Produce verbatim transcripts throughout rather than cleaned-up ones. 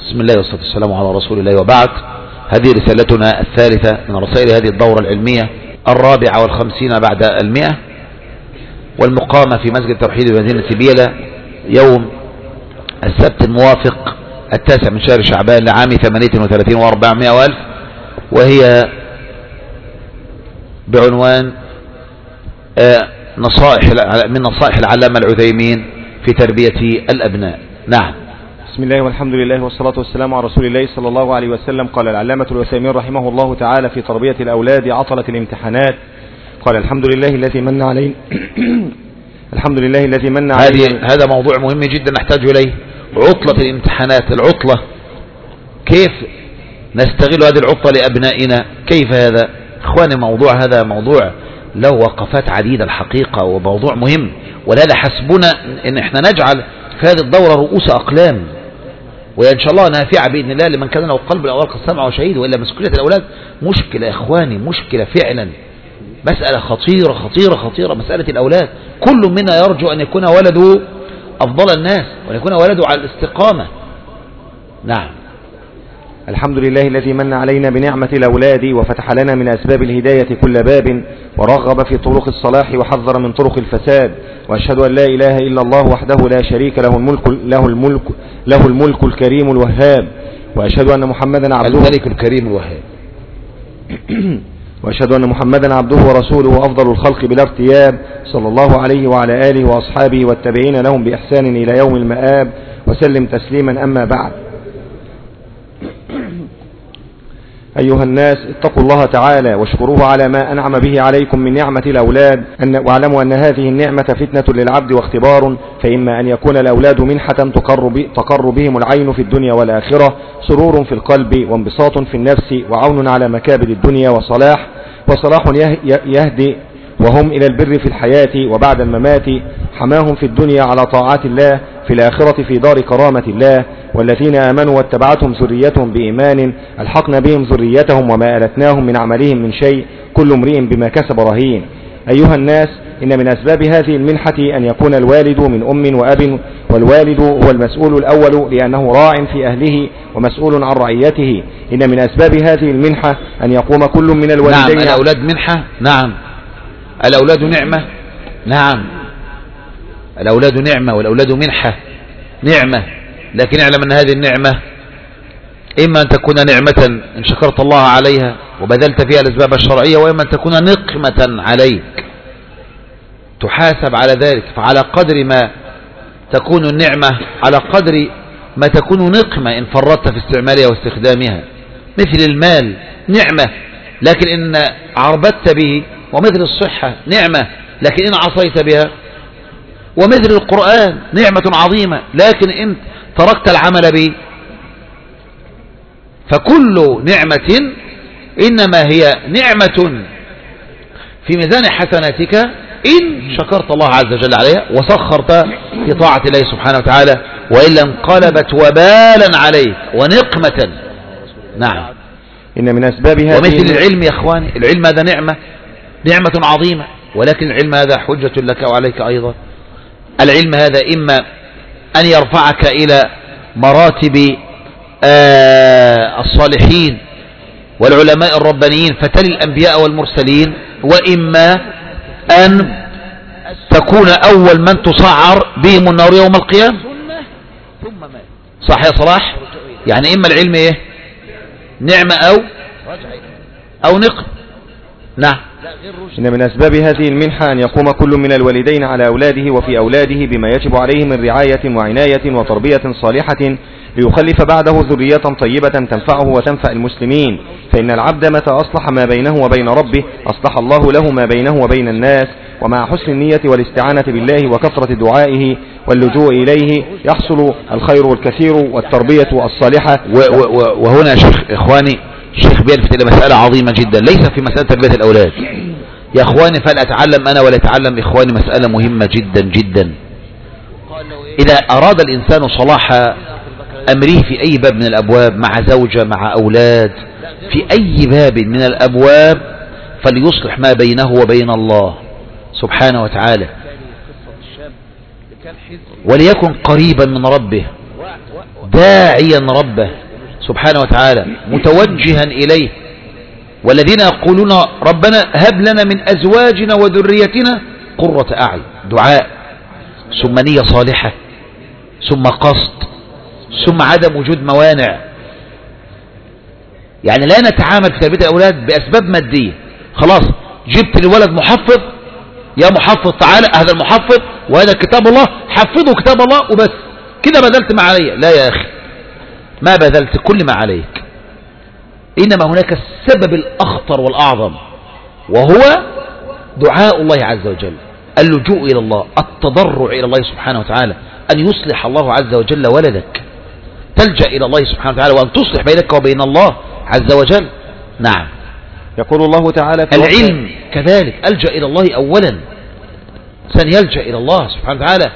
بسم الله والصلاة والسلام على رسول الله، وبعد. هذه رسالتنا الثالثة من رسائل هذه الدورة العلمية الرابعة والخمسين بعد المئة، والمقامة في مسجد التوحيد بمدينة بيلا يوم السبت الموافق التاسع من شهر شعبان لعام ثمانية وثلاثين وأربعمائة وألف، وهي بعنوان نصائح من نصائح العلامة العثيمين في تربية الأبناء. نعم. بسم الله والحمد لله والصلاة والسلام على رسول الله صلى الله عليه وسلم. قال العلامة العثيمين رحمه الله تعالى في تربية الأولاد عطلة الامتحانات، قال الحمد لله الذي من علينا الحمد لله الذي من علينا. هذا موضوع مهم جدا نحتاج إليه، عطلة الامتحانات. العطلة كيف نستغل هذه العطلة لأبنائنا؟ كيف هذا؟ إخواني، موضوع هذا موضوع له وقفات عديدة الحقيقة، وموضوع مهم، ولا حسبنا إن احنا نجعل في هذه الدورة رؤوس أقلام، وإن شاء الله نافعة بإذن الله لمن كان له قلب الأول قد سمع وشهيد. وإلا مسؤولية الأولاد مشكلة يا إخواني، مشكلة فعلا، مسألة خطيرة خطيرة خطيرة. مسألة الأولاد كل منا يرجو أن يكون ولده أفضل الناس، وأن يكون ولده على الاستقامة. نعم. الحمد لله الذي من علينا بنعمة الأولاد وفتح لنا من أسباب الهداية كل باب، ورغب في طرق الصلاح وحذر من طرق الفساد. وأشهد أن لا إله إلا الله وحده لا شريك له الملك له الملك له الملك الكريم الوهاب. وأشهد أن محمدا عبده الملك الكريم الوهاب. وأشهد أن محمدا عبده ورسوله وأفضل الخلق بلا ارتياب، صلى الله عليه وعلى آله وأصحابه والتابعين لهم بإحسان إلى يوم المآب، وسلم تسليما. أما بعد، أيها الناس، اتقوا الله تعالى واشكروه على ما أنعم به عليكم من نعمة الأولاد، واعلموا أن هذه النعمة فتنة للعبد واختبار، فإما أن يكون الأولاد منحة تقر بهم العين في الدنيا والآخرة، سرور في القلب وانبساط في النفس، وعون على مكابد الدنيا وصلاح وصلاح يهدي وهم إلى البر في الحياة وبعد الممات، حماهم في الدنيا على طاعات الله، في الآخرة في دار كرامة الله. والذين آمنوا واتبعتهم ذريتهم بإيمان ألحقنا بهم ذريتهم وما ألتناهم من عملهم من شيء، كل امرئ بما كسب رهين. أيها الناس، إن من أسباب هذه المنحة أن يكون الوالد من أم وأب، والوالد هو المسؤول الأول لأنه راع في أهله ومسؤول عن رعيته. إن من أسباب هذه المنحة أن يقوم كل من الوالدين. نعم، الأولاد منحة. نعم، الأولاد نعمة. نعم، الأولاد نعمة والأولاد منحة، نعمة، لكن اعلم أن هذه النعمة إما أن تكون نعمة إن شكرت الله عليها وبذلت فيها الأسباب الشرعية، وإما أن تكون نقمة عليك تحاسب على ذلك. فعلى قدر ما تكون النعمة على قدر ما تكون نقمة إن فرطت في استعمالها واستخدامها. مثل المال نعمة، لكن إن عربت به، ومثل الصحة نعمة، لكن إن عصيت بها، ومثل القرآن نعمة عظيمة، لكن إن تركت العمل به. فكل نعمة إنما هي نعمة في ميزان حسناتك إن شكرت الله عز وجل عليها وسخرت في طاعة الله سبحانه وتعالى، وإلا انقلبت وبالا عليك ونقمة. نعم. إن من أسباب هذه ومثل العلم يا إخواني، العلم هذا نعمة، نعمة عظيمة، ولكن العلم هذا حجة لك وعليك أيضا. العلم هذا إما أن يرفعك إلى مراتب آه الصالحين والعلماء الربانيين فتل الأنبياء والمرسلين، وإما أن تكون أول من تصعر بهم النار يوم القيامة. صح يا صلاح؟ يعني إما العلم إيه؟ نعمة أو أو نقم. نعم. إن من أسباب هذه المنحة أن يقوم كل من الوالدين على أولاده وفي أولاده بما يجب عليه من رعاية وعناية وتربية صالحة، ليخلف بعده ذرية طيبة تنفعه وتنفع المسلمين. فإن العبد متى أصلح ما بينه وبين ربه أصلح الله له ما بينه وبين الناس. ومع حسن النية والاستعانة بالله وكثرة دعائه واللجوء إليه يحصل الخير الكثير والتربية الصالحة. وهنا شيخ إخواني، الشيخ بيلفت إلى مسألة عظيمة جدا، ليس في مسألة تربية الأولاد يا إخواني، فلأتعلم أنا ولا يتعلم إخواني مسألة مهمة جدا جدا. إذا أراد الإنسان صلاح أمره في أي باب من الأبواب، مع زوجة، مع أولاد، في أي باب من الأبواب، فليصلح ما بينه وبين الله سبحانه وتعالى، وليكن قريبا من ربه، داعيا ربه سبحانه وتعالى متوجها إليه. والذين يقولون ربنا هب لنا من أزواجنا وذريتنا قرة أعين، دعاء ثم نية صالحة ثم قصد ثم عدم وجود موانع. يعني لا نتعامل في تربية الأولاد بأسباب مادية. خلاص جبت للولد محفظ، يا محفظ تعالى هذا المحفظ وهذا كتاب الله، حفظه كتاب الله وبس كده بذلت ما علي. لا يا أخي، ما بذلت كل ما عليك، إنما هناك السبب الأخطر والأعظم وهو دعاء الله عز وجل، اللجوء إلى الله، التضرع إلى الله سبحانه وتعالى، أن يصلح الله عز وجل ولدك، تلجأ إلى الله سبحانه وتعالى وأن تصلح بينك وبين الله عز وجل. نعم. يقول الله تعالى في العلم كذلك ألجأ إلى الله أولا، سن يلجأ إلى الله سبحانه وتعالى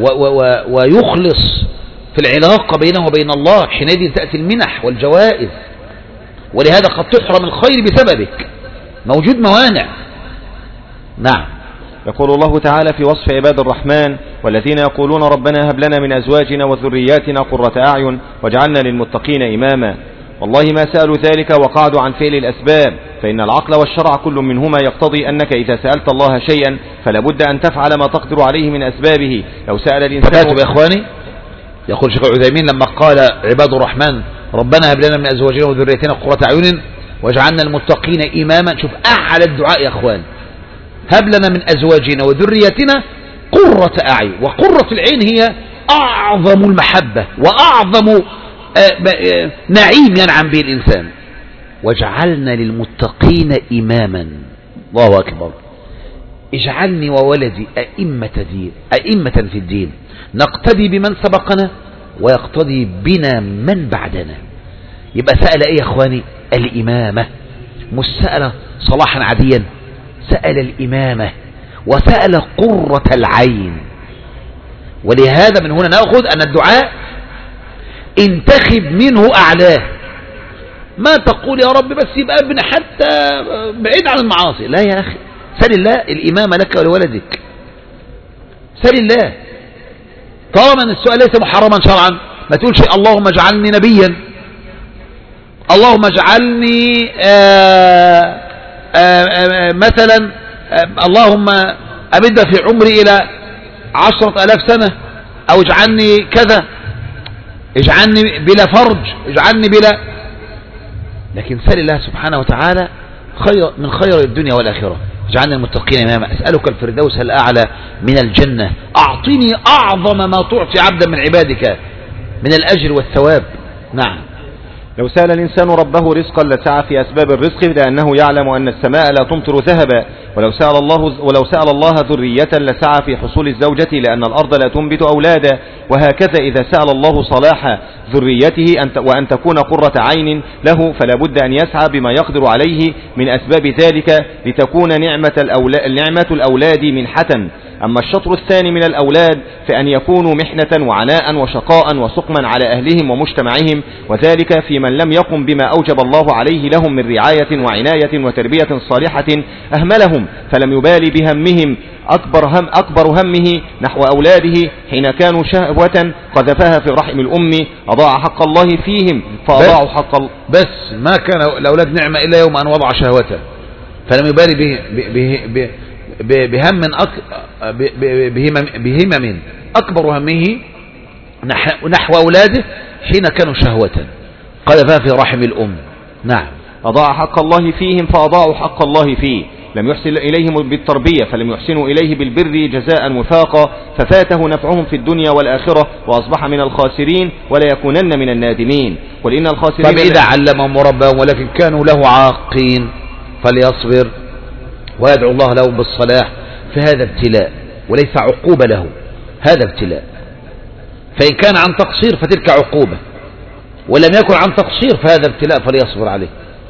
ويخلص في العلاقة بينه وبين الله، حينئذ تأتي المنح والجوائز. ولهذا قد تحرم الخير بسببك، موجود موانع. نعم. يقول الله تعالى في وصف عباد الرحمن والذين يقولون ربنا هب لنا من أزواجنا وذرياتنا قرة أعين واجعلنا للمتقين إماما. والله ما سألوا ذلك وقعدوا عن فعل الأسباب، فإن العقل والشرع كل منهما يقتضي أنك إذا سألت الله شيئا فلا بد أن تفعل ما تقدر عليه من أسبابه. لو سأل الإنسان فتاتوا بإخواني، يقول شيخ العثيمين لما قال عباد الرحمن ربنا هب لنا من أزواجنا وذريتنا قرة أعين واجعلنا المتقين إماما. شوف أعلى الدعاء يا أخوان، هب لنا من أزواجنا وذريتنا قرة أعين. وقرة العين هي أعظم المحبة وأعظم نعيم ينعم به الإنسان. واجعلنا للمتقين إماما. الله أكبر. اجعلني وولدي أئمة دين، أئمة في الدين، نقتدي بمن سبقنا ويقتدي بنا من بعدنا. يبقى سأل ايه يا اخواني؟ الإمامة، مش سأل صلاحا عاديا، سأل الإمامة وسأل قرة العين. ولهذا من هنا نأخذ أن الدعاء انتخب منه أعلاه. ما تقول يا رب بس يبقى ابن حتى بعيد عن المعاصي، لا يا أخي، سل الله الإمامة لك ولولدك، سل الله. طالما أن السؤال ليس محرما شرعا ما تقولش اللهم اجعلني نبيا، اللهم اجعلني آآ آآ مثلا آآ اللهم أمد في عمري إلى عشرة ألاف سنة، أو اجعلني كذا، اجعلني بلا فرج، اجعلني بلا. لكن سل الله سبحانه وتعالى خير من خير الدنيا والآخرة. اجعلنا المتقين إماما، أسألك الفردوس الأعلى من الجنة، أعطني أعظم ما تعطي عبدا من عبادك من الأجر والثواب. نعم. لو سأل الإنسان ربه رزقا لسعى في أسباب الرزق، لأنه يعلم أن السماء لا تمطر ذهبا. ولو سأل الله ولو سأل الله ذرية لسعى في حصول الزوجة، لأن الأرض لا تنبت أولادا. وهكذا إذا سأل الله صلاح ذريته وأن تكون قرة عين له، فلا بد أن يسعى بما يقدر عليه من أسباب ذلك لتكون نعمة الأولاد, نعمة الأولاد منحة. أما الشطر الثاني من الأولاد فأن يكونوا محنة وعناء وشقاء وسقما على أهلهم ومجتمعهم، وذلك في من لم يقم بما أوجب الله عليه لهم من رعاية وعناية وتربية صالحة أهملهم، فلم يبالي بهمهم أكبر, هم أكبر همه نحو أولاده حين كانوا شهوة قذفها في رحم الأم، أضاع حق الله فيهم فأضاعوا حق الله. بس ما كان الأولاد نعمة إلا يوم أن وضع شهوته، فلم يبالي به به به بهم أك... بهمم أكبر همه نحو أولاده حين كانوا شهوة قذفها في رحم الأم. نعم. أضاع حق الله فيهم فأضاعوا حق الله فيه، لم يحسن إليهم بالتربية فلم يحسنوا إليه بالبر جزاء وفاقا، ففاته نفعهم في الدنيا والآخرة وأصبح من الخاسرين ولا يكونن من النادمين. قل إن الخاسرين طب إذا علمهم وربهم ولكن كانوا له عاقين فليصبر ويدعو الله لهم بالصلاح، فهذا ابتلاء وليس عقوبة له، هذا ابتلاء. فإن كان عن تقصير فتلك عقوبة، ولم يكن عن تقصير فهذا ابتلاء فليصبر عليه.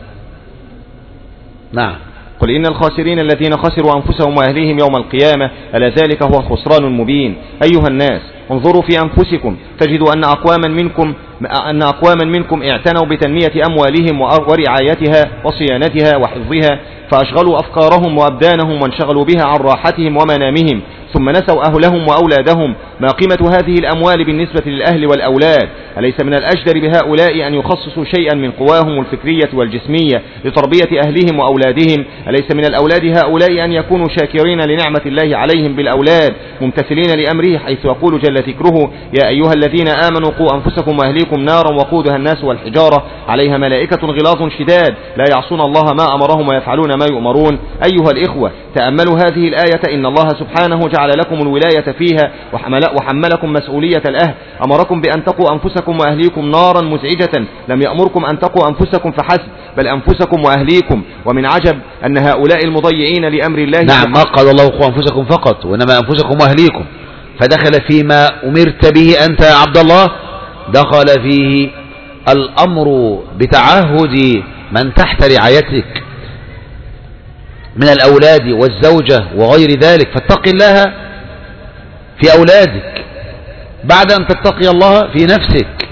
نعم. قل إن الخاسرين الذين خسروا أنفسهم وأهليهم يوم القيامة ألا ذلك هو الخسران المبين. أيها الناس انظروا في أنفسكم تجدوا أن أقواما منكم أن أقواما منكم اعتنوا بتنمية أموالهم ورعايتها وصيانتها وحفظها فأشغلوا أفكارهم وأبدانهم وانشغلوا بها عن راحتهم ومنامهم، ثم نسوا أهلهم وأولادهم. ما قيمة هذه الأموال بالنسبة للأهل والأولاد؟ أليس من الأجدر بهؤلاء أن يخصصوا شيئا من قواهم الفكرية والجسمية لتربية أهلهم وأولادهم؟ أليس من الأولاد هؤلاء أن يكونوا شاكرين لنعمة الله عليهم بالأولاد ممتثلين لأمره، حيث يقول جل ذكره: يا أيها الذين آمنوا قوا أنفسكم وأهليكم نارا وقودها الناس والحجارة عليها ملائكة غلاظ شداد لا يعصون الله ما أمرهم ويفعلون ما يؤمرون. أيها الإخوة، تأملوا هذه الآية. إن الله سبحانه جعل لكم الولاية فيها وحملكم مسؤولية الأهل. أمركم بأن تقوا أنفسكم وأهليكم نارا مزعجة، لم يأمركم أن تقوا أنفسكم فحسب، بل أنفسكم وأهليكم. ومن عجب أن هؤلاء المضيعين لأمر الله، نعم، ما قال الله قوا أنفسكم فقط، وإنما أنفسكم وأهليكم، فدخل فيما أمرت به أنت يا عبد الله، دخل فيه الأمر بتعهد من تحت رعايتك من الأولاد والزوجة وغير ذلك، فاتق الله في أولادك بعد أن تتقي الله في نفسك.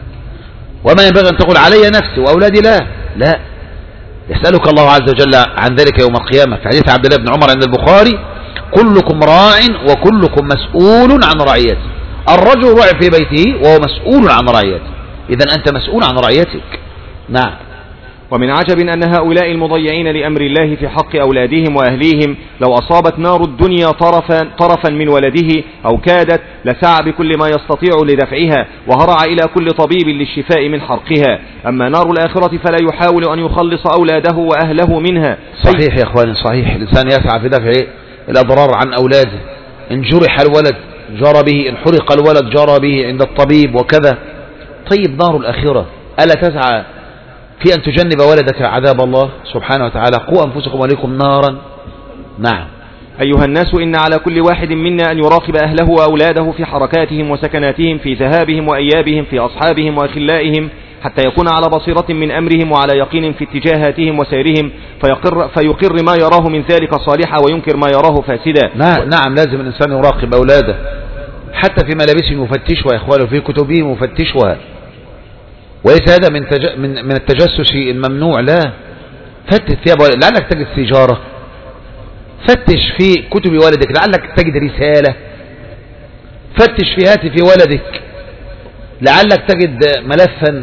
وما ينبغي أن تقول علي نفسي وأولادي لا لا يسألك الله عز وجل عن ذلك يوم القيامة. في حديث عبد الله بن عمر عند البخاري: كلكم راع وكلكم مسؤول عن رعيته. الرجل راع في بيته وهو مسؤول عن رعيته، إذن أنت مسؤول عن رعيتك. نعم. ومن عجب أن هؤلاء المضيعين لأمر الله في حق أولادهم وأهليهم لو أصابت نار الدنيا طرفا, طرفا من ولده أو كادت لسعى بكل ما يستطيع لدفعها، وهرع إلى كل طبيب للشفاء من حرقها. أما نار الآخرة فلا يحاول أن يخلص أولاده وأهله منها. صحيح يا إخواني، صحيح. الإنسان يسعى في دفع الأضرار عن أولاده. إن جرح الولد جرى به، إن حرق الولد جرى به عند الطبيب وكذا. طيب نار الآخرة ألا تسعى في أن تجنب ولدك عذاب الله سبحانه وتعالى؟ قوا أنفسكم وأهليكم نارا. نعم. أيها الناس، إن على كل واحد منا أن يراقب أهله وأولاده في حركاتهم وسكناتهم، في ذهابهم وإيابهم، في أصحابهم وأخلائهم، حتى يكون على بصيرة من أمرهم وعلى يقين في اتجاهاتهم وسيرهم، فيقر, فيقر ما يراه من ذلك صالحا وينكر ما يراه فاسدا. نعم, نعم لازم الإنسان يراقب أولاده، حتى في ملابسهم يفتشها يا إخواني، وفي كتبهم يفتشها. وليس هذا من, تج... من من التجسس الممنوع، لا. فتش ثياب ولدك لعلك تجد سيجارة، فتش في كتب ولدك لعلك تجد رسالة، فتش في هاتف ولدك لعلك تجد ملفا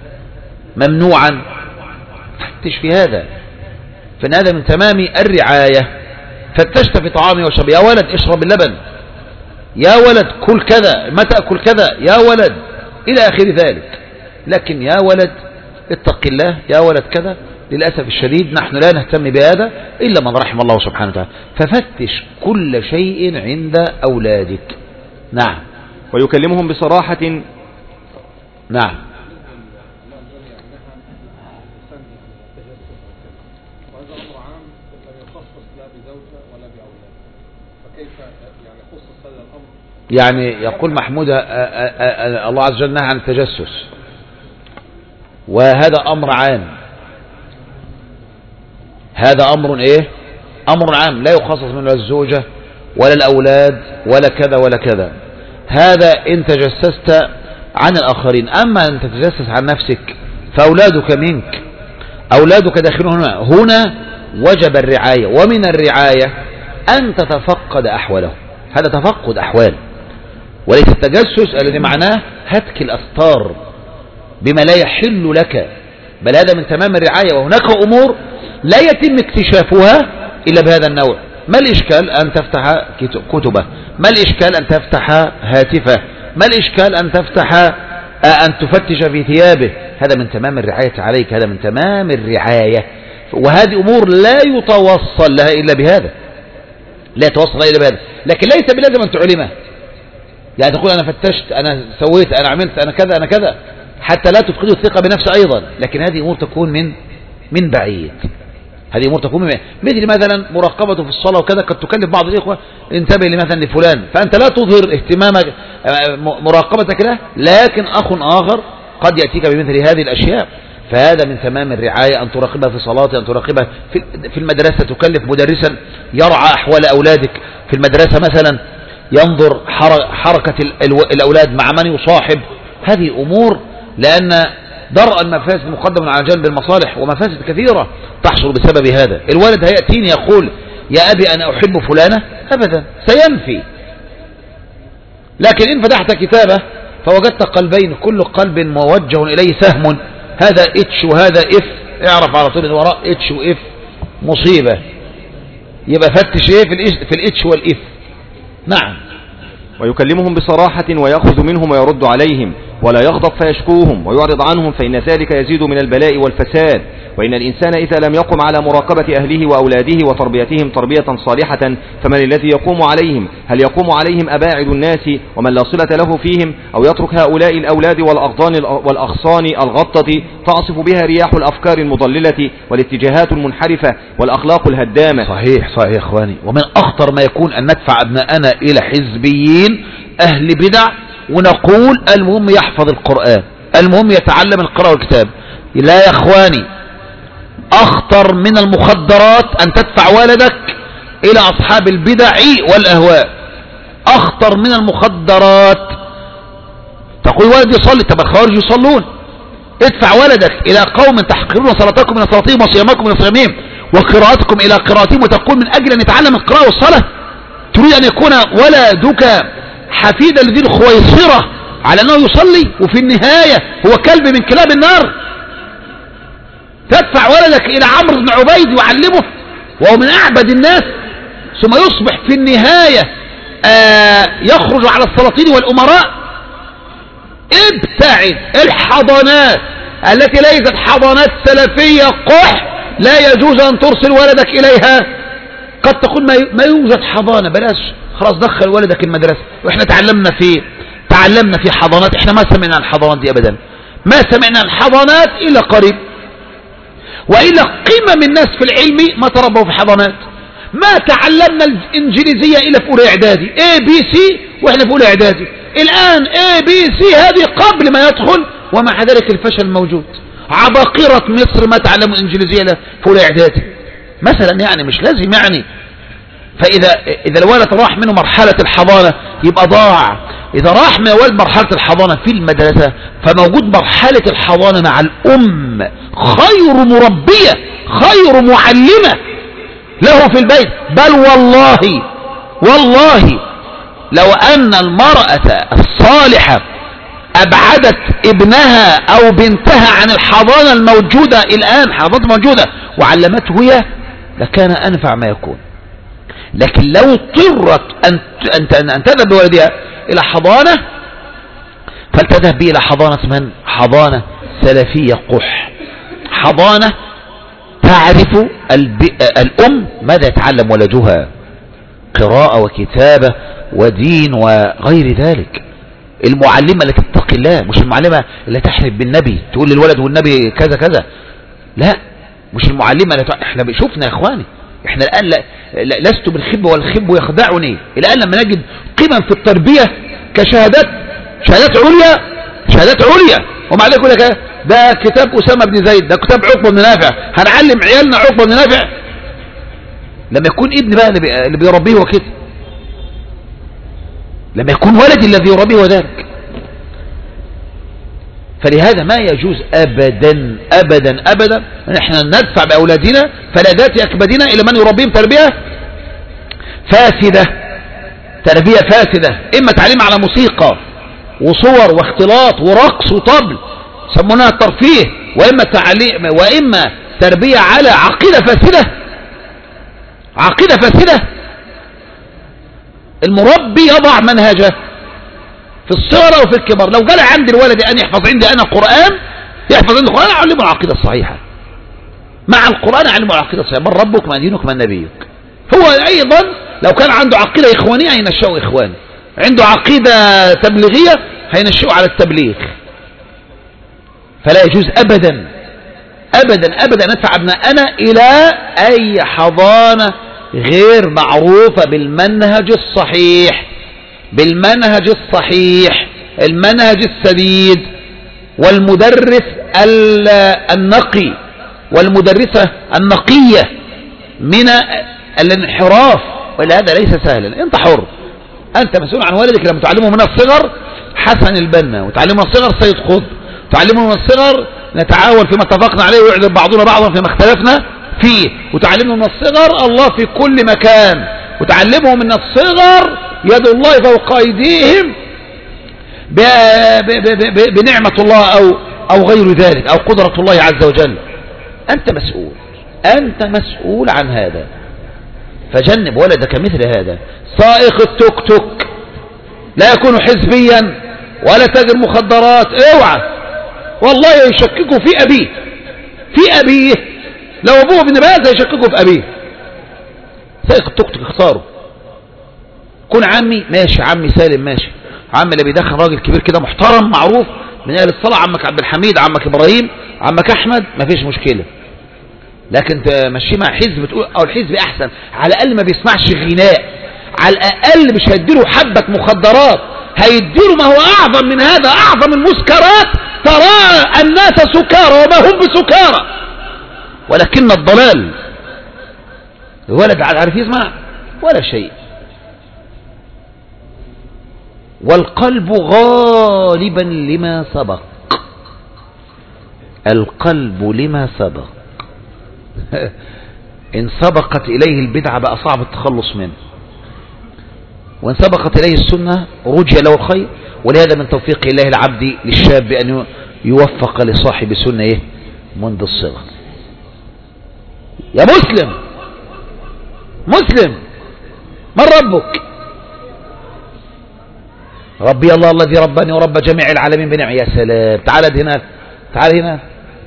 ممنوعا، فتش في هذا، فإن هذا من تمام الرعاية. فتشت في طعامه وشربه: يا ولد اشرب اللبن، يا ولد كل كذا، ما تأكل كذا، يا ولد، إلى آخر ذلك. لكن يا ولد اتق الله، يا ولد كذا، للأسف الشديد نحن لا نهتم بهذا إلا من رحم الله سبحانه وتعالى. ففتش كل شيء عند أولادك. نعم. ويكلمهم بصراحة. نعم. يعني يقول محمود الله عز وجل نهى عن التجسس، وهذا أمر عام. هذا أمر إيه؟ أمر عام لا يخصص منه الزوجة ولا الأولاد ولا كذا ولا كذا. هذا إن تجسست عن الآخرين. أما أن تتجسس عن نفسك فأولادك منك، أولادك داخلون هنا. هنا وجب الرعاية، ومن الرعاية أن تتفقد أحواله. هذا تفقد أحوال، وليس التجسس الذي معناه هتك الأستار بما لا يحل لك، بل هذا من تمام الرعاية. وهناك أمور لا يتم اكتشافها إلا بهذا النوع. ما الإشكال أن تفتح كتبه؟ ما الإشكال أن تفتح هاتفه؟ ما الإشكال أن تفتح أن تفتش في ثيابه؟ هذا من تمام الرعاية عليك، هذا من تمام الرعاية. وهذه أمور لا يتوصل لها إلا بهذا، لا يتوصل إلا بهذا. لكن ليس بلازم أن تعلمه، يعني تقول أنا فتشت، أنا سويت، أنا عملت، أنا كذا، أنا كذا، حتى لا تفقدوا الثقة بنفسه أيضا. لكن هذه أمور تكون من من بعيد، هذه أمور تكون من بعيد. مثل مثلا مراقبته في الصلاة وكذا، قد تكلف بعض الإخوة انتبه مثلا لفلان، فأنت لا تظهر اهتمامك مراقبتك له، لكن أخ آخر قد يأتيك بمثل هذه الأشياء. فهذا من تمام الرعاية، أن تراقبها في صلاتها، أن تراقبها في المدرسة، تكلف مدرسا يرعى أحوال أولادك في المدرسة مثلا، ينظر حركة الأولاد مع من يصاحب. هذه أمور لأن درء المفاسد مقدم على جلب المصالح، ومفاسد كثيرة تحصل بسبب هذا. الوالد هيأتيني يقول يا أبي أنا أحب فلانة، أبدا، سينفي. لكن إن فتحت كتابه فوجدت قلبين، كل قلب موجه إليه سهم، هذا اتش وهذا اف، اعرف على طول وراء اتش واف مصيبة. يبقى فتش ايه في الاتش والاف. نعم. ويكلمهم بصراحة ويأخذ منهم ويرد عليهم، ولا يغضب فيشكوهم ويعرض عنهم، فإن ذلك يزيد من البلاء والفساد. وإن الإنسان إذا لم يقم على مراقبة أهله وأولاده وتربيتهم تربية صالحة فمن الذي يقوم عليهم؟ هل يقوم عليهم أباعد الناس ومن لا صلة له فيهم، أو يترك هؤلاء الأولاد والأغضان والأغصان الغطة تعصف بها رياح الأفكار المضللة والاتجاهات المنحرفة والأخلاق الهدامة؟ صحيح صحيح يا إخواني. ومن أخطر ما يكون أن ندفع أبناءنا إلى حزبيين أهل بدع، ونقول المهم يحفظ القرآن، المهم يتعلم القراءة والكتاب. لا يا إخواني، أخطر من المخدرات أن تدفع ولدك إلى أصحاب البدع والأهواء. أخطر من المخدرات. تقول ولد يصلي، طب الخوارج يصلون. ادفع ولدك إلى قوم تحقرون صلاتكم من صلاتهم وصيامكم من صيامهم وقراءتكم إلى قراءتهم، وتقول من أجل أن يتعلم القراءة والصلاة تريد أن يكون ولدك حفيدا لذي الخويصرة على أنه يصلي، وفي النهاية هو كلب من كلاب النار. تدفع ولدك إلى عمرو بن عبيد وعلمه وهو من أعبد الناس، ثم يصبح في النهاية آه يخرج على السلاطين والأمراء. ابتعد. الحضانات التي ليست حضانات سلفية قح لا يجوز أن ترسل ولدك إليها. قد تقول ما يوجد حضانة، بلاش، خلاص دخل ولدك المدرسة. وإحنا تعلمنا في تعلمنا في حضانات، إحنا ما سمعنا عن الحضانات دي أبدا، ما سمعنا عن الحضانات إلا قريب. وإلا قمم الناس في العلم ما تربوا في حضانات. ما تعلمنا الإنجليزية إلا في أولى إعدادي، A B C وإحنا في أولى إعدادي. الآن A B C هذه قبل ما يدخل، ومع ذلك الفشل موجود. عباقرة مصر ما تعلموا الإنجليزية إلا في أولى إعدادي مثلا، يعني مش لازم يعني. فإذا إذا الولد راح منه مرحلة الحضانة يبقى ضاع. إذا راح من الولد مرحلة الحضانة في المدرسة، فموجود مرحلة الحضانة مع الأم، خير مربية خير معلمة له في البيت. بل والله والله لو أن المرأة الصالحة أبعدت ابنها أو بنتها عن الحضانة الموجودة الآن، حضانة موجودة، وعلمته هي، لكان أنفع ما يكون. لكن لو اضطرت أن أن تذهب بولدها إلى حضانة، فلتذهب به إلى حضانة من؟ حضانة سلفية قح، حضانة تعرف الأم ماذا يتعلم ولدها، قراءة وكتابة ودين وغير ذلك. المعلمة التي تتقي الله، مش المعلمة اللي تحلف بالنبي تقول للولد والنبي كذا كذا، لا، مش المعلمة اللي ت... احنا شفنا يا اخواني، احنا الآن لا... لا... لست بالخب والخب يخدعني. الآن لما نجد قيمة في التربية كشهادات، شهادات عليا، شهادات عليا، ومع ذلك يقول لك ده كتاب أسامة بن زيد، ده كتاب عقبة بن نافع، هنعلم عيالنا عقبة بن نافع. لما يكون ابن بقى اللي, بي... اللي بيربيه وكده، لما يكون ولدي الذي يربيه وذلك. فلهذا ما يجوز أبدا أبدا أبدا أن احنا ندفع بأولادنا فلذات أكبدنا إلى من يربيهم تربية فاسدة، تربية فاسدة، إما تعليم على موسيقى وصور واختلاط ورقص وطبل سموناها الترفيه، وإما تعليم وإما تربية على عقيدة فاسدة، عقيدة فاسدة. المربي يضع منهجه في الصغر وفي الكبر. لو قال عندي الولد أن يحفظ عندي أنا قرآن، يحفظ عندي القرآن، أعلمه العقيدة الصحيحة، مع القرآن أعلمه العقيدة الصحيحة، من ربك ما دينك ما نبيك. هو أيضا لو كان عنده عقيدة إخوانية هينشأه إخواني، عنده عقيدة تبليغية هينشأه على التبليغ. فلا يجوز أبدا أبدا أبدا ندفع أبناءنا إلى أي حضانة غير معروفة بالمنهج الصحيح، بالمنهج الصحيح، المنهج السديد، والمدرس النقي والمدرسة النقية من الانحراف. ولهذا ليس سهلا. انت حر، انت مسؤول عن ولدك. لما تعلمه من الصغر حسن البنا، وتعلمه من الصغر سيد قطب، تعلموا من الصغر نتعاون فيما اتفقنا عليه ويعذر بعضنا بعضا فيما اختلفنا فيه، وتعلموا من الصغر الله في كل مكان، وتعلموا من الصغر يد الله فوق أيديهم بنعمة الله أو أو غير ذلك أو قدرة الله عز وجل. أنت مسؤول، أنت مسؤول عن هذا، فجنب ولدك مثل هذا. سائق التوك توك لا يكون حزبيا ولا تاجر مخدرات، اوعى والله يشككوا في أبيه، في أبيه لو أبوه ابن باز يشككوا في أبيه. سائق التوك توك اختاره. كون عمي ماشي، عمي سالم ماشي، عمي اللي بيدخل راجل كبير كده محترم معروف من اهل الصلاة، عمك عبد الحميد، عمك ابراهيم، عمك احمد، مفيش مشكلة. لكن تمشي مع حزب تقول او الحزب احسن، على الاقل ما بيسمعش غناء، على الاقل مش هيديله حبة مخدرات، هيديله ما هو اعظم من هذا، اعظم المسكرات. ترى الناس سكارى وما هم بسكارى ولكن الضلال. الولد عارف يسمع ولا شيء. والقلب غالبا لما سبق، القلب لما سبق. إن سبقت إليه البدعة بقى صعب التخلص منه، وإن سبقت إليه السنة رجي له الخير. ولهذا من توفيق الله العبد للشاب بأن يوفق لصاحب سنة إيه؟ منذ الصغر. يا مسلم، مسلم، من ربك؟ ربي الله الذي ربني ورب جميع العالمين بنعمه. يا سلام، تعال هنا، تعال هنا.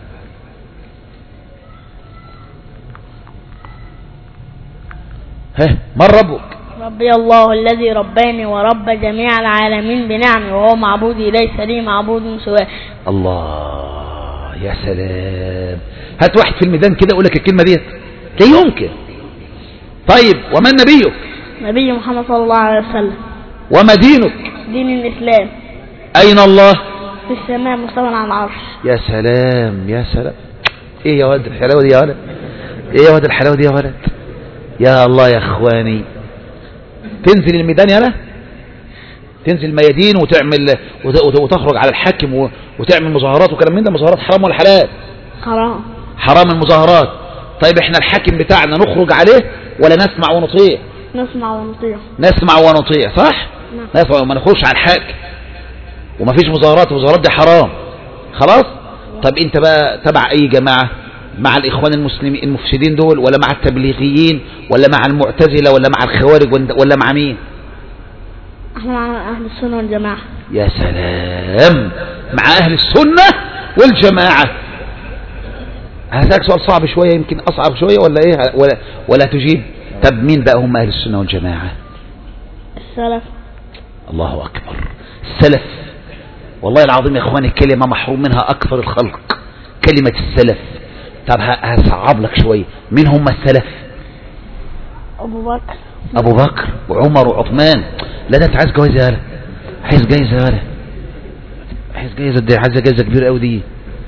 ها، من ربك؟ ربي الله الذي رباني ورب جميع العالمين بنعمه وهو معبودي ليس لي معبود سواه. الله، يا سلام. هات واحد في الميدان كده يقول لك الكلمة ديت، لا يمكن. طيب، ومن نبيك؟ نبي محمد صلى الله عليه وسلم. وما دينك؟ دين الإسلام. أين الله؟ في السماء مستوى على العرش. يا سلام، يا سلام. ايه يا ولد الحلاوة دي يا ولد؟ ايه يا ولد الحلاوة دي يا ولد؟ يا الله يا اخواني. تنزل الميدان يالا، تنزل الميادين وتعمل وتخرج على الحاكم وتعمل مظاهرات وكلام من ده. مظاهرات حرام ولا حلال؟ حرام. حرام المظاهرات. طيب احنا الحاكم بتاعنا نخرج عليه ولا نسمع ونطيع؟ نسمع ونطيع. نسمع ونطيع، صح؟ نعم. نسمع وما نخرجش على الحاكم وما فيش مظاهرات، المظاهرات دي حرام خلاص. طب انت بقى تبع اي جماعة؟ مع الاخوان المسلمين المفسدين دول، ولا مع التبليغيين، ولا مع المعتزلة، ولا مع الخوارج، ولا مع مين؟ احنا مع اهل السنة والجماعة. يا سلام، مع اهل السنة والجماعة. هسألك سؤال صعب شوية، يمكن اصعب شوية ولا ايه، ولا, ولا تجيب؟ طب مين بقى هم اهل السنة والجماعة؟ السلف. الله اكبر، السلف. والله العظيم يا اخواني كلمة محروم منها اكثر الخلق، كلمة السلف. طب هصعب لك شوية، مين هم السلف؟ ابو بكر ابو بكر وعمر وعثمان. لا ده انت عايز جوائز يالا، عايز جايزة يالا، عايز جايزة دي، عايز جايزة كبيرة قوي دي.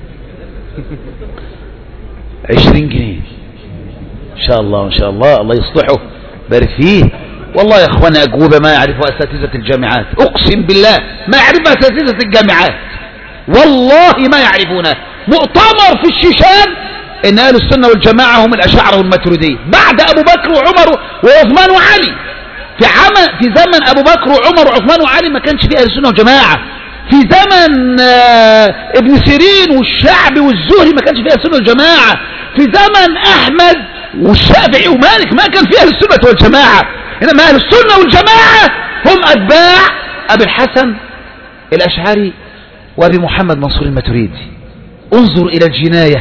عشرين جنيه ان شاء الله، ان شاء الله، الله يصلحه بارك فيه. والله يا اخوانا اجوبة ما يعرفها اساتذة الجامعات، اقسم بالله ما يعرفها اساتذة الجامعات، والله ما يعرفونها. مؤتمر في الشيشان ان اهل السنة والجماعة هم الاشاعرة والماتريدية بعد ابو بكر وعمر وعثمان وعلي. في عام في زمن ابو بكر وعمر وعثمان وعلي ما كانش في اهل السنة والجماعة. في زمن ابن سيرين والشعبي والزهري ما كانش في اهل السنة والجماعة. في زمن احمد والشافعي ومالك ما كان في اهل السنة والجماعة. انما اهل السنة والجماعة هم اتباع ابي الحسن الاشعري وابي محمد منصور الماتريدي. انظر الى الجناية،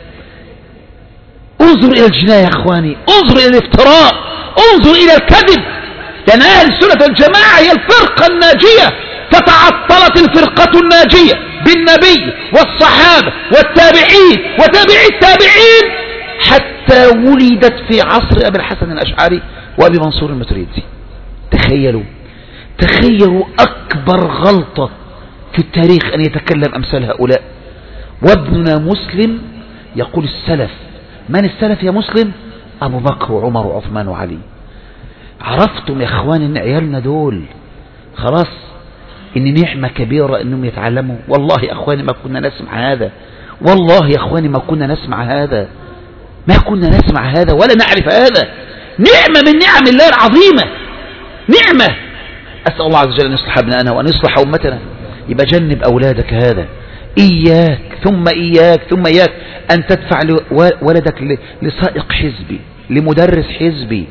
انظر الى الجناية يا اخواني، انظر الى الافتراء، انظر الى الكذب. لان اهل السنة والجماعة هي الفرقة الناجية. فتعطلت الفرقة الناجية بالنبي والصحابة والتابعين وتابعي التابعين حتى ولدت في عصر ابي الحسن الاشعري وابي منصور الماتريدي. تخيلوا، تخيلوا اكبر غلطة في التاريخ ان يتكلم امثال هؤلاء. وابننا مسلم يقول السلف. من السلف يا مسلم؟ ابو بكر وعمر وعثمان وعلي. عرفتم يا اخوان ان عيالنا دول خلاص إن نعمة كبيرة إنهم يتعلموا. والله يا أخواني ما كنا نسمع هذا، والله يا أخواني ما كنا نسمع هذا، ما كنا نسمع هذا ولا نعرف هذا. نعمة من نعم الله العظيمة، نعمة. أسأل الله عز وجل أن يصلح ابنائنا وأن يصلح أمتنا. يبقى جنب أولادك هذا، إياك ثم إياك ثم إياك أن تدفع ولدك لسائق حزبي، لمدرس حزبي،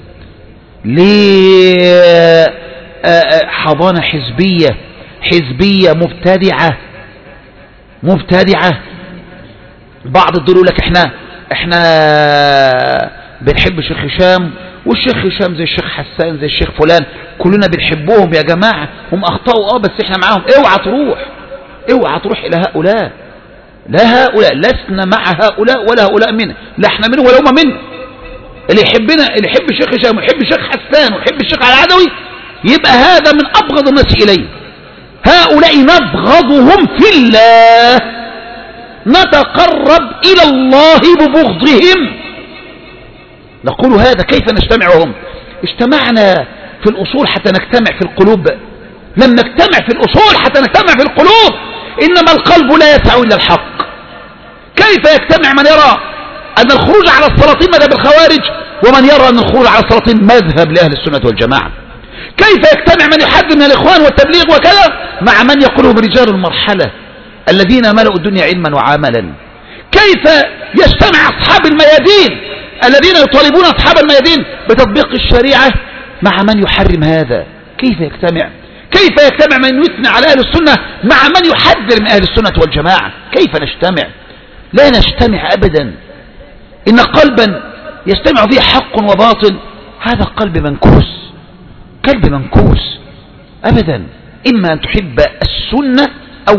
لحضانة حزبية حزبية مبتدعة مبتدعة. بعض الدول لك احنا احنا بنحب الشيخ هشام، والشيخ هشام زي الشيخ حسان زي الشيخ فلان، كلنا بنحبهم يا جماعة، هم اخطأوا اه بس احنا معاهم. اوعى تروح اوعى تروح الى هؤلاء، لا هؤلاء لسنا مع هؤلاء ولا هؤلاء منه، لا احنا منه ولا هم منه. اللي يحبنا اللي يحب الشيخ هشام ويحب الشيخ حسان ويحب الشيخ العدوي يبقى هذا من ابغض الناس اليه. هؤلاء نبغضهم في الله، نتقرب الى الله ببغضهم. نقول هذا كيف نجتمع وهم؟ اجتمعنا في الأصول حتى نجتمع في القلوب، لم نجتمع في الأصول حتى نجتمع في القلوب. إنما القلب لا يسع إلا الحق. كيف يجتمع من يرى أن الخروج على السلاطين مذهب الخوارج ومن يرى أن الخروج على السلاطين مذهب لأهل السنة والجماعة؟ كيف يجتمع من يحذر من الإخوان والتبليغ وكذا مع من يقولهم رجال المرحلة الذين ملأوا الدنيا علما وعملا؟ كيف يجتمع أصحاب الميادين الذين يطالبون أصحاب الميادين بتطبيق الشريعة مع من يحرم هذا؟ كيف يجتمع؟ كيف يجتمع من يثنى على أهل السنة مع من يحذر من أهل السنة والجماعة؟ كيف نجتمع؟ لا نجتمع أبدا. إن قلبا يجتمع فيه حق وباطل هذا قلب منكوس، قلب منكوس أبدا. إما أن تحب السنة أو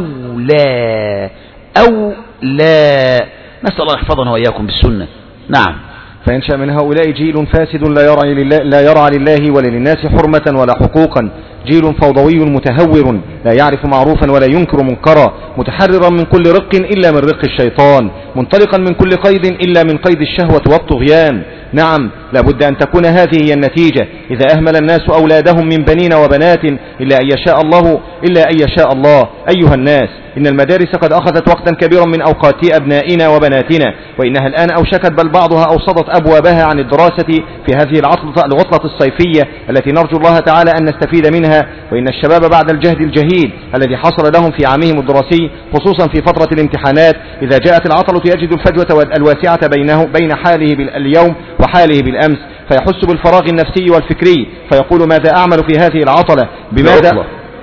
لا أو لا. نسأل الله يحفظنا وإياكم بالسنة. نعم. فينشأ من هؤلاء جيل فاسد لا يرى لله, لا يرى لله ولا للناس حرمة ولا حقوقا، جيل فوضوي متهور لا يعرف معروفا ولا ينكر منكرا، متحررا من كل رق إلا من رق الشيطان، منطلقا من كل قيد إلا من قيد الشهوة والطغيان. نعم، لابد أن تكون هذه هي النتيجة إذا أهمل الناس أولادهم من بنين وبنات إلا أن يشاء الله إلا أن يشاء الله. أيها الناس، إن المدارس قد أخذت وقتا كبيرا من أوقات أبنائنا وبناتنا، وإنها الآن أوشكت بل بعضها أوصدت أبوابها عن الدراسة في هذه العطلة, العطلة الصيفية التي نرجو الله تعالى أن نستفيد منها. وإن الشباب بعد الجهد الجهيد الذي حصل لهم في عامهم الدراسي خصوصا في فترة الامتحانات إذا جاءت العطلة يجد الفجوة الواسعة بينه بين حاله اليوم وحاله بالأمس، فيحس بالفراغ النفسي والفكري فيقول ماذا أعمل في هذه العطلة؟ بماذا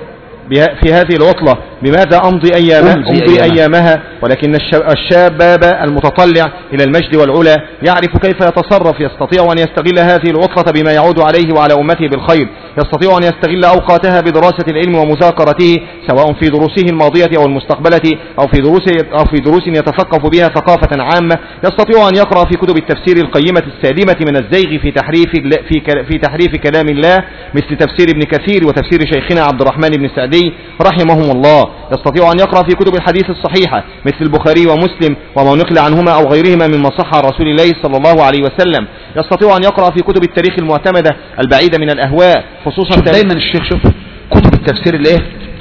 في هذه العطلة بماذا أمضي أيامها, أمضي أيامها ولكن الشاب المتطلع إلى المجد والعلا يعرف كيف يتصرف، يستطيع أن يستغل هذه العطلة بما يعود عليه وعلى أمته بالخير، يستطيع أن يستغل أوقاتها بدراسة العلم ومذاكرته سواء في دروسه الماضية أو المستقبلة أو في دروس أو في دروس يتثقف بها ثقافة عامة، يستطيع أن يقرأ في كتب التفسير القيمة السالمة من الزيغ في تحريف في في تحريف كلام الله مثل تفسير ابن كثير وتفسير شيخنا عبد الرحمن بن سعدي رحمهم الله، يستطيع أن يقرأ في كتب الحديث الصحيحة مثل البخاري ومسلم وما نقل عنهما أو غيرهما مما صح عن رسول الله صلى الله عليه وسلم، يستطيع أن يقرأ في كتب التاريخ المعتمدة البعيدة من الأهواء خصوصا دايما الشيخ شوف كتب التفسير الايه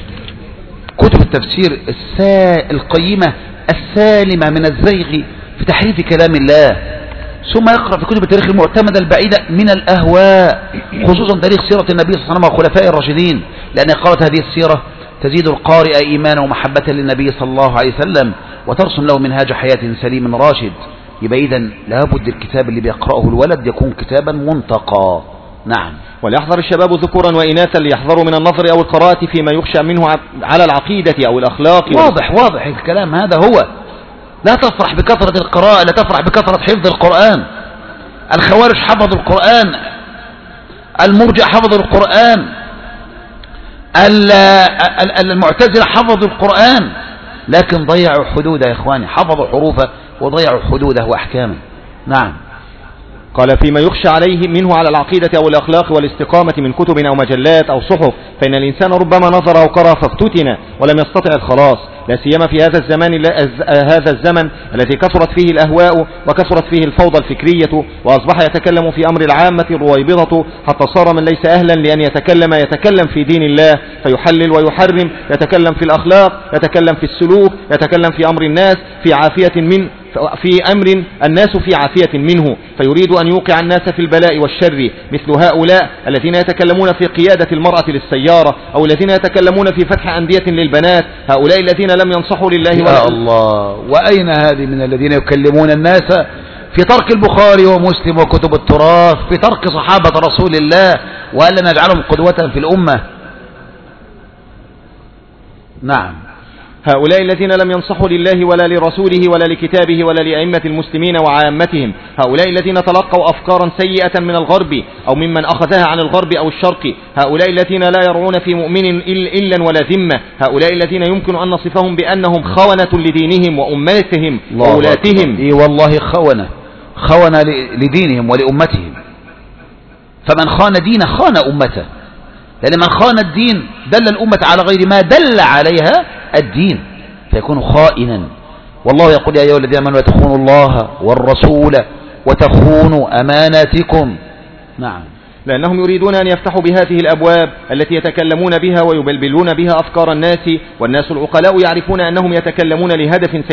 كتب التفسير السا... القيمة السالمة من الزيغ في تحريف كلام الله، ثم يقرأ في كتب التاريخ المعتمدة البعيدة من الأهواء خصوصا تاريخ سيرة النبي صلى الله عليه وسلم وخلفاء الراشدين، لأن قالت هذه السيرة تزيد القارئ إيمانا ومحبة للنبي صلى الله عليه وسلم وترسم له منهاج حياة سليم راشد. يبقى إذن لابد الكتاب اللي بيقرأه الولد يكون كتابا منتقى. نعم. وليحذر الشباب ذكورا وإناثا ليحذروا من النظر أو القراءة فيما يخشى منه على العقيدة أو الأخلاق. واضح واضح الكلام هذا هو. لا تفرح بكثرة القراءة، لا تفرح بكثرة حفظ القرآن. الخوارج حفظوا القرآن، المرجع حفظوا القرآن، المعتزلة حفظوا القرآن، لكن ضيعوا حدوده يا إخواني، حفظوا حروفه وضيعوا حدوده وأحكامه. نعم. قال فيما يخشى عليه منه على العقيدة أو الأخلاق والاستقامة من كتب أو مجلات أو صحف، فإن الإنسان ربما نظر أو قرأ فافتتن ولم يستطع الخلاص، لا سيما في هذا الزمان هذا الزمن الذي كثرت فيه الأهواء وكثرت فيه الفوضى الفكرية، وأصبح يتكلم في أمر العامة الرويبضة، حتى صار من ليس أهلا لأن يتكلم يتكلم في دين الله فيحلل ويحرم، يتكلم في الأخلاق، يتكلم في السلوك، يتكلم في أمر الناس في عافية من في أمر الناس في عافية منه، فيريد أن يوقع الناس في البلاء والشر، مثل هؤلاء الذين يتكلمون في قيادة المرأة للسيارة، أو الذين يتكلمون في فتح أندية للبنات، هؤلاء الذين لم ينصحوا لله يا الله. وأين هذه من الذين يكلمون الناس في ترك البخاري ومسلم وكتب التراث، في ترك صحابة رسول الله، وألا نجعلهم قدوة في الأمة؟ نعم. هؤلاء الذين لم ينصحوا لله ولا لرسوله ولا لكتابه ولا لأئمة المسلمين وعامتهم، هؤلاء الذين تلقوا أفكارا سيئة من الغرب أو ممن أخذها عن الغرب أو الشرق، هؤلاء الذين لا يرعون في مؤمن إلا ولا ذمة، هؤلاء الذين يمكن أن نصفهم بأنهم خونة لدينهم وأمتهم وولاتهم. إيه والله خونة خونة لدينهم ولأمتهم، فمن خان دينه خان أمته، لأن من خان الدين دل الأمة على غير ما دل عليها الدين فيكون خائنا. والله يقول يا أيها الذين آمنوا لا تخونوا الله والرسول وتخونوا أماناتكم. نعم. لأنهم يريدون أن يفتحوا بهذه الأبواب التي يتكلمون بها ويبلبلون بها أفكار الناس، والناس العقلاء يعرفون أنهم يتكلمون لهدف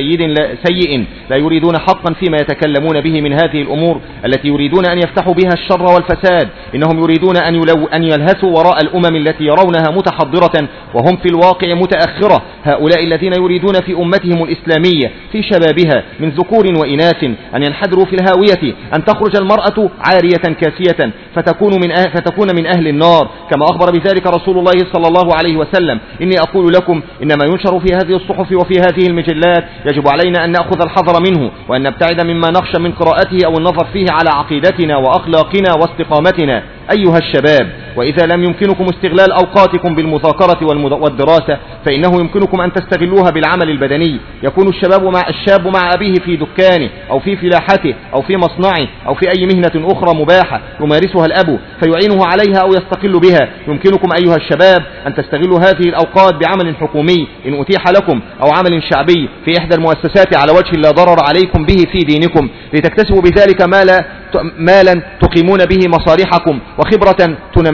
سيء لا يريدون حقا فيما يتكلمون به من هذه الأمور التي يريدون أن يفتحوا بها الشر والفساد. إنهم يريدون أن, يلو أن يلهثوا وراء الأمم التي يرونها متحضرة وهم في الواقع متأخرة. هؤلاء الذين يريدون في أمتهم الإسلامية في شبابها من ذكور وإناث أن ينحدروا في الهاوية، أن تخرج المرأة عارية كاسية فتكون من أهل فتكون من أهل النار، كما أخبر بذلك رسول الله صلى الله عليه وسلم: إني أقول لكم إنما ينشر في هذه الصحف وفي هذه المجلات يجب علينا أن نأخذ الحذر منه وأن نبتعد مما نخشى من قراءته أو النظر فيه على عقيدتنا وأخلاقنا واستقامتنا. أيها الشباب، وإذا لم يمكنكم استغلال أوقاتكم بالمذاكرة والدراسة فإنه يمكنكم أن تستغلوها بالعمل البدني. يكون الشباب مع الشاب مع أبيه في دكانه أو في فلاحته أو في مصنعه أو في أي مهنة أخرى مباحة يمارسها الأب فيعينه عليها أو يستقل بها. يمكنكم أيها الشباب أن تستغلوا هذه الأوقات بعمل حكومي إن أتيح لكم، أو عمل شعبي في إحدى المؤسسات على وجه لا ضرر عليكم به في دينكم، لتكتسبوا بذلك مالا مالا تقيمون به مصالحكم وخبرة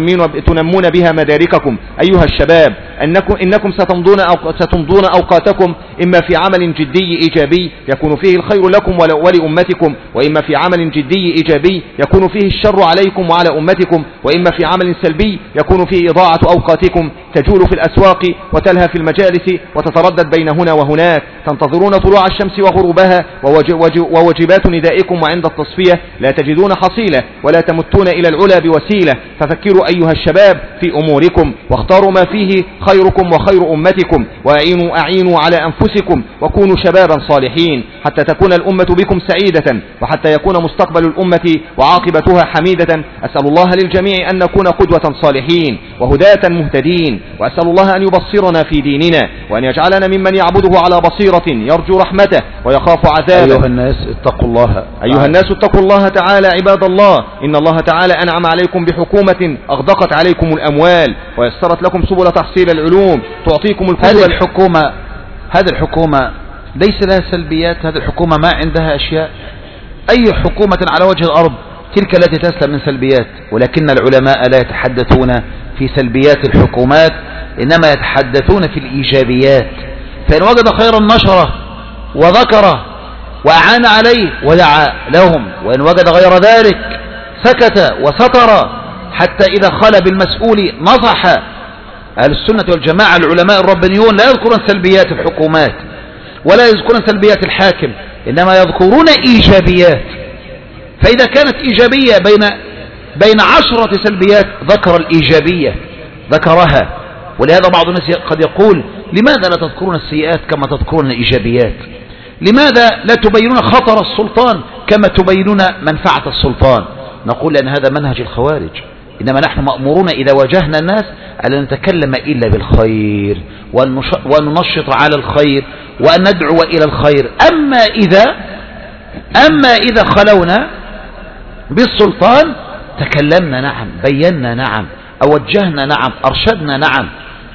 تنمون بها مدارككم. أيها الشباب، أنكم إنكم ستمضون أو ستمضون أوقاتكم إما في عمل جدي إيجابي يكون فيه الخير لكم ولأمتكم، وإما في عمل جدي إيجابي يكون فيه الشر عليكم وعلى أمتكم، وإما في عمل سلبي يكون فيه إضاعة أوقاتكم. تجول في الأسواق وتلهى في المجالس وتتردد بين هنا وهناك، تنتظرون طلوع الشمس وغروبها ووجبات ندائكم وعند التصفية لا تجدون حصيلة ولا تمتون إلى العلا بوسيلة. ففكروا أيها الشباب في أموركم واختاروا ما فيه خيركم وخير أمتكم، وأعينوا أعينوا على أنفسكم وكونوا شبابا صالحين حتى تكون الأمة بكم سعيدة وحتى يكون مستقبل الأمة وعاقبتها حميدة. أسأل الله للجميع أن نكون قدوة صالحين وهداة مهتدين، وأسأل الله أن يبصرنا في ديننا وأن يجعلنا ممن يعبده على بصيرة يرجو رحمته ويخاف عذابه. أيها الناس اتقوا الله أيها الناس اتقوا الله تعالى عباد الله. إن الله تعالى أنعم عليكم بحكومة أغدقت عليكم الأموال ويسرت لكم سبل تحصيل العلوم تعطيكم الكتب. هذه الحكومة هذه الحكومة ليس لها سلبيات؟ هذه الحكومة ما عندها أشياء؟ أي حكومة على وجه الأرض تلك التي تسلم من سلبيات، ولكن العلماء لا يتحدثون في سلبيات الحكومات إنما يتحدثون في الإيجابيات. فإن وجد خيرا نشره وذكره وأعان عليه ودعا لهم، وإن وجد غير ذلك سكت وستر حتى إذا خلى بالمسؤول نصح. أهل السنة والجماعة العلماء الربانيون لا يذكرون سلبيات الحكومات ولا يذكرون سلبيات الحاكم، إنما يذكرون إيجابيات. فإذا كانت إيجابية بين بين عشرة سلبيات ذكر الإيجابية ذكرها. ولهذا بعض الناس قد يقول: لماذا لا تذكرون السيئات كما تذكرون الإيجابيات؟ لماذا لا تبينون خطر السلطان كما تبينون منفعة السلطان؟ نقول لأن هذا منهج الخوارج. إنما نحن مأمورون إذا واجهنا الناس ألا نتكلم إلا بالخير وأن ننشط على الخير وأن ندعو إلى الخير. أما إذا أما إذا خلونا بالسلطان تكلمنا نعم، بينا نعم، أوجهنا نعم، أرشدنا نعم،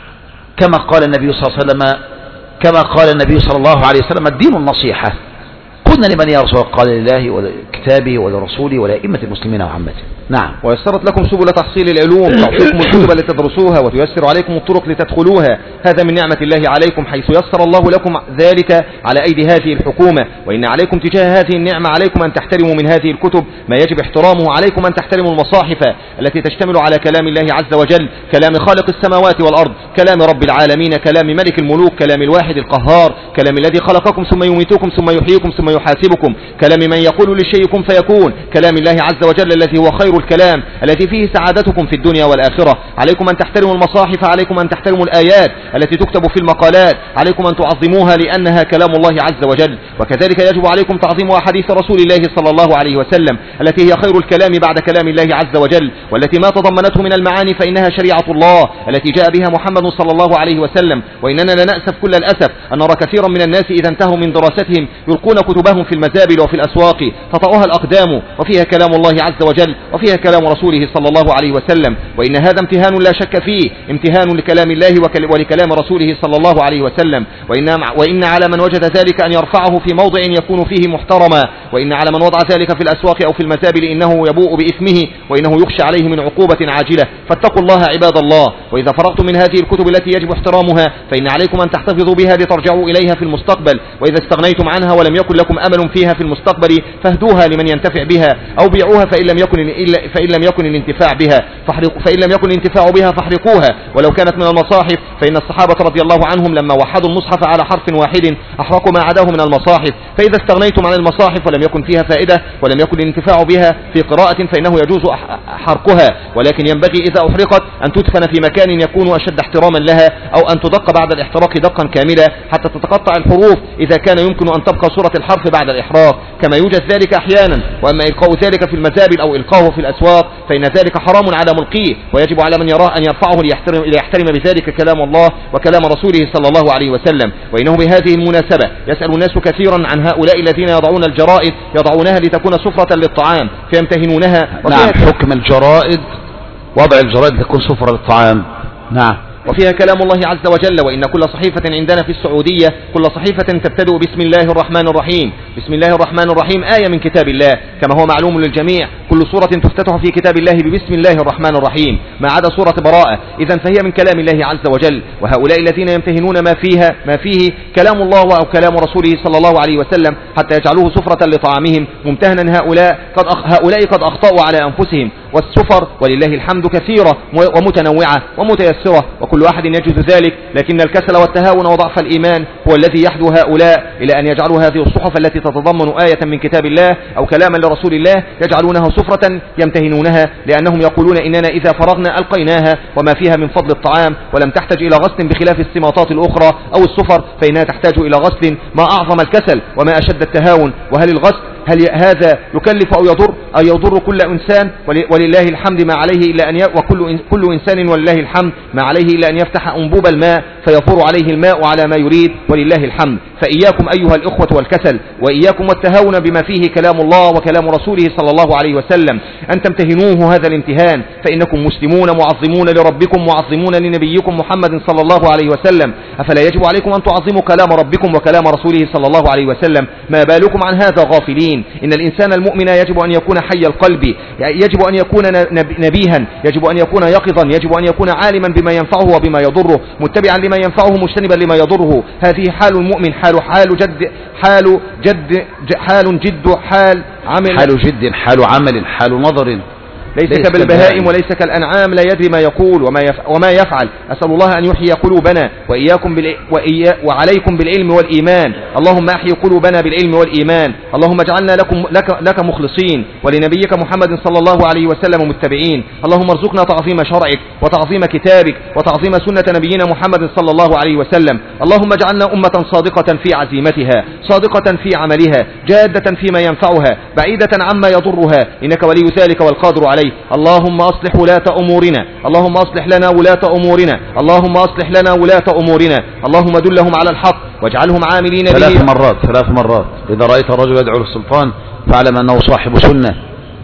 كما قال النبي صلى الله عليه وسلم كما قال النبي صلى الله عليه وسلم الدين النصيحة. قلنا لمن يا رسول الله؟ قال لله ولكتابه ولرسوله ولأئمة المسلمين وعامته. نعم. ويسرت لكم سبل تحصيل العلوم، تعطيكم الكتب لتدرسوها وتيسر عليكم الطرق لتدخلوها، هذا من نعمة الله عليكم حيث يسر الله لكم ذلك على أيدي هذه الحكومة. وإن عليكم تجاه هذه النعمة عليكم أن تحترموا من هذه الكتب ما يجب احترامه، عليكم أن تحترموا المصاحف التي تشتمل على كلام الله عز وجل، كلام خالق السماوات والأرض، كلام رب العالمين، كلام ملك الملوك، كلام الواحد القهار، كلام الذي خلقكم ثم يميتكم ثم يحييكم ثم يحاسبكم، كلام من يقول للشيء كن فيكون، كلام الله عز وجل الذي هو خير الكلام الذي فيه سعادتكم في الدنيا والآخرة. عليكم أن تحترموا المصاحف، عليكم أن تحترموا الآيات التي تكتب في المقالات، عليكم أن تعظموها لأنها كلام الله عز وجل. وكذلك يجب عليكم تعظيم أحاديث رسول الله صلى الله عليه وسلم التي هي خير الكلام بعد كلام الله عز وجل، والتي ما تضمنته من المعاني فإنها شريعة الله التي جاء بها محمد صلى الله عليه وسلم. وإننا لنأسف كل الأسف أن نرى كثيرا من الناس إذا انتهوا من دراستهم يلقون كتبهم في المزابل وفي الأسواق تطأها الأقدام، وفيها كلام الله عز وجل وفيها كلام رسوله صلى الله عليه وسلم. وإن هذا امتهان لا شك فيه، امتهان لكلام الله ولكلام رسوله صلى الله عليه وسلم. وإن, وإن على من وجد ذلك أن يرفعه في موضع يكون فيه محترما، وإن على من وضع ذلك في الأسواق أو في المزابل إنه يبوء بإثمه وإنه يخشى عليه من عقوبة عاجلة. فاتقوا الله عباد الله. وإذا فرغتم من هذه الكتب التي يجب احترامها فإن عليكم أن تحتفظوا بها لترجعوا إليها في المستقبل، وإذا استغنيتم عنها ولم يكن لكم أمل فيها في المستقبل فاهدوها لمن ينتفع بها أو بيعوها فإن لم يكن إلا فإن لم يكن الانتفاع بها فاحرقوا فإن لم يكن الانتفاع بها فاحرقوها ولو كانت من المصاحف، فإن الصحابة رضي الله عنهم لما وحدوا المصحف على حرف واحد أحرقوا ما عداه من المصاحف. فإذا استغنيتم عن المصاحف ولم يكن فيها فائدة ولم يكن الانتفاع بها في قراءة فإنه يجوز حرقها، ولكن ينبغي إذا أحرقت أن تدفن في مكان يكون أشد احتراما لها، أو أن تدق بعد الاحتراق دقا كاملا حتى تتقطع الحروف إذا كان يمكن أن تبقى صورة الحرف بعد الإحراق، كما يوجد ذلك أحيانا. وأما إلقاء ذلك في المزابل أو إلقاؤه في الأسواق فإن ذلك حرام على ملقيه، ويجب على من يراه أن يرفعه ليحترم, ليحترم بذلك كلام الله وكلام رسوله صلى الله عليه وسلم. وإنه بهذه المناسبة يسأل الناس كثيرا عن هؤلاء الذين يضعون الجرائد يضعونها لتكون سفرة للطعام فيمتهنونها. نعم، حكم الجرائد وضع الجرائد لتكون سفرة للطعام. نعم. وفيها كلام الله عز وجل. وإن كل صحيفة عندنا في السعودية كل صحيفة تبتدئ بسم الله الرحمن الرحيم. بسم الله الرحمن الرحيم آية من كتاب الله كما هو معلوم للجميع. كل سورة تفتتح في كتاب الله ببسم الله الرحمن الرحيم ما عدا سورة براءة، إذن فهي من كلام الله عز وجل. وهؤلاء الذين يمتهنون ما فيها ما فيه كلام الله أو كلام رسوله صلى الله عليه وسلم حتى يجعلوه سفرة لطعامهم ممتهنا هؤلاء قد هؤلاء قد أخطأوا على أنفسهم. والسفر ولله الحمد كثيرة ومتنوعة ومتيسرة وكل واحد يجد ذلك، لكن الكسل والتهاون وضعف الإيمان هو الذي يحدو هؤلاء إلى أن يجعلوا هذه الصحف التي تتضمن آية من كتاب الله أو كلاما لرسول الله يجعلونها سفرة يمتهنونها، لأنهم يقولون إننا إذا فرغنا ألقيناها وما فيها من فضل الطعام ولم تحتاج إلى غسل بخلاف السماطات الأخرى أو السفر فإنها تحتاج إلى غسل. ما أعظم الكسل وما أشد التهاون. وهل الغسل هل هذا يكلف أو يضر أو يضر كل إنسان؟ ولله الحمد ما عليه إلا أن ي... وكل كل إنسان ولله الحمد ما عليه إلا أن يفتح أنبوب الماء فيفور عليه الماء على ما يريد ولله الحمد. فإياكم أيها الإخوة والكسل، وإياكم والتهاون بما فيه كلام الله وكلام رسوله صلى الله عليه وسلم أن تمتهنوه هذا الامتهان، فإنكم مسلمون معظمون لربكم معظمون لنبيكم محمد صلى الله عليه وسلم. أفلا يجب عليكم أن تعظموا كلام ربكم وكلام رسوله صلى الله عليه وسلم؟ ما بالكم عن هذا غافلين؟ إن الإنسان المؤمن يجب أن يكون حي القلب، يجب أن يكون نبيها، يجب أن يكون يقظا، يجب أن يكون عالما بما ينفعه وبما يضره، متبعا لما ينفعه مجتنبا لما يضره. هذه حال المؤمن، حال حال جد حال جد حال جد حال عمل حال جد حال عمل حال نظر، ليس كالبهائم وليس كالأنعام لا يدري ما يقول وما وما يفعل. أسأل الله أن يحيي قلوبنا وإياكم بال... وإيا... وعليكم بالعلم والإيمان. اللهم أحيي قلوبنا بالعلم والإيمان. اللهم اجعلنا لكم لك... لك مخلصين ولنبيك محمد صلى الله عليه وسلم متبعين. اللهم ارزقنا تعظيم شرعك وتعظيم كتابك وتعظيم سنة نبينا محمد صلى الله عليه وسلم. اللهم اجعلنا أمة صادقة في عزيمتها، صادقة في عملها، جادة فيما ينفعها، بعيدة عما يضرها، إنك ولي ذلك والقادر عليه. اللهم أصلح ولاة أمورنا، اللهم أصلح لنا ولاة أمورنا، اللهم أصلح لنا ولاة أمورنا، اللهم دلهم على الحق واجعلهم عاملين به. ثلاث مرات ثلاث مرات إذا رأيت الرجل يدعو للسلطان فاعلم أنه صاحب سنة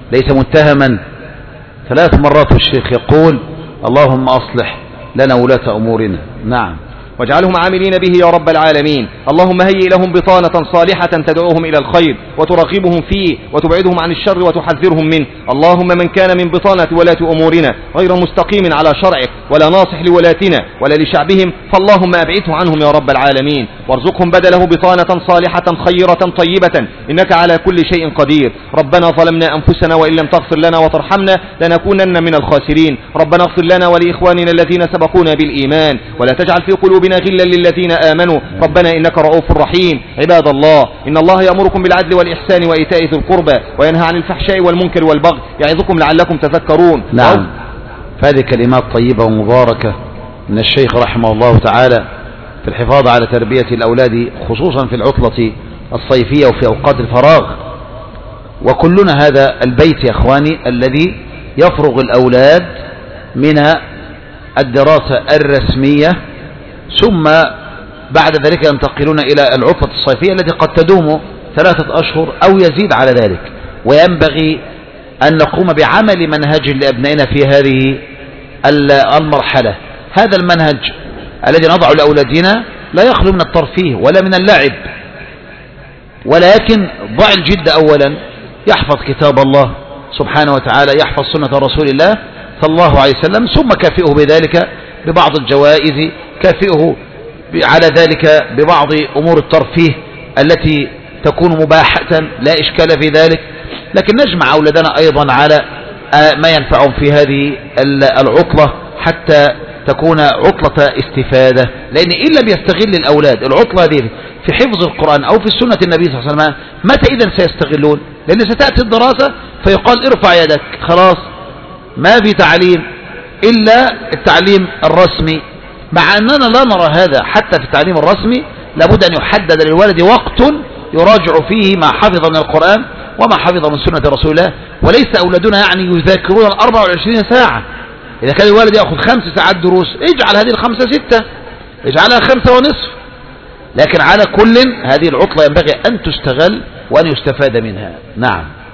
ليس متهما. ثلاث مرات الشيخ يقول اللهم أصلح لنا ولاة أمورنا. نعم. واجعلهم عاملين به يا رب العالمين. اللهم هيئ لهم بطانة صالحة تدعوهم إلى الخير وترغبهم فيه وتبعدهم عن الشر وتحذرهم منه. اللهم من كان من بطانة ولاة أمورنا غير مستقيم على شرعك ولا ناصح لولاتنا ولا لشعبهم فاللهم أبعده عنهم يا رب العالمين، وارزقهم بدله بطانة صالحة خيرة طيبة إنك على كل شيء قدير. ربنا ظلمنا أنفسنا وإن لم تغفر لنا وترحمنا لنكونن من الخاسرين. ربنا اغفر لنا ولإخواننا الذين سبقونا بالإيمان ولا تجعل في قلوبنا غلا للذين آمنوا ربنا إنك رؤوف رحيم. عباد الله، إن الله يأمركم بالعدل والإحسان وإيتاء ذي القربى وينهى عن الفحشاء والمنكر والبغي يعظكم لعلكم تذكرون. نعم. فهذه كلمات طيبة ومباركة من الشيخ رحمه الله تعالى في الحفاظ على تربية الأولاد خصوصا في العطلة الصيفية وفي أوقات الفراغ. وكلنا هذا البيت يا أخواني الذي يفرغ الأولاد من الدراسة الرسمية ثم بعد ذلك ينتقلون إلى العطلة الصيفية التي قد تدوم ثلاثة أشهر أو يزيد على ذلك. وينبغي أن نقوم بعمل منهج لأبنائنا في هذه المرحلة. هذا المنهج الذي نضع لأولادنا لا يخلو من الترفيه ولا من اللعب، ولكن ضع الجد أولا، يحفظ كتاب الله سبحانه وتعالى، يحفظ سنة رسول الله صلى الله عليه وسلم، ثم كافئه بذلك ببعض الجوائز، كافئه على ذلك ببعض أمور الترفيه التي تكون مباحة لا إشكال في ذلك. لكن نجمع أولادنا أيضا على ما ينفعهم في هذه العطلة حتى تكون عطلة استفادة. لأن إن لم يستغل الأولاد العطلة هذه في حفظ القرآن أو في سنة النبي صلى الله عليه وسلم متى إذن سيستغلون؟ لأن ستأتي الدراسة فيقال ارفع يدك، خلاص ما في تعليم إلا التعليم الرسمي، مع أننا لا نرى هذا. حتى في التعليم الرسمي لابد أن يحدد للولد وقت يراجع فيه ما حفظ من القرآن وما حفظ من سنة رسول الله، وليس أولادنا يعني يذاكرون أربع وعشرين ساعة. إذا كان الولد يأخذ خمس ساعات دروس اجعل هذه الخمسة ستة، اجعلها خمسة ونصف. لكن على كل هذه العطلة ينبغي أن تستغل وأن يستفاد منها. نعم.